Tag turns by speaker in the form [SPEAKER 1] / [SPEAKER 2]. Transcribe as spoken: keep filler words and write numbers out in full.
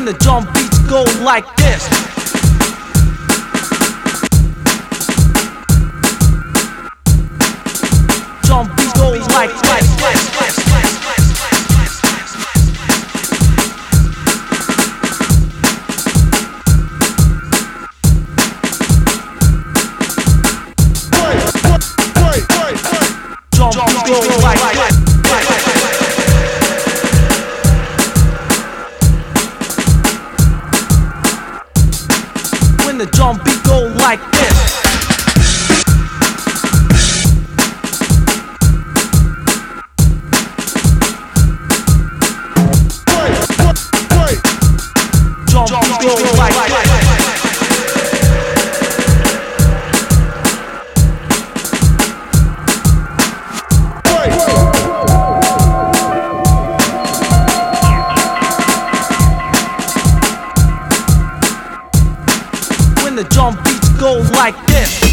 [SPEAKER 1] the drum beats go like this. Drum beats go like this. Drum beats go like this. When the drum beat go like this. Drum beat go like this. When the drum beats go like this.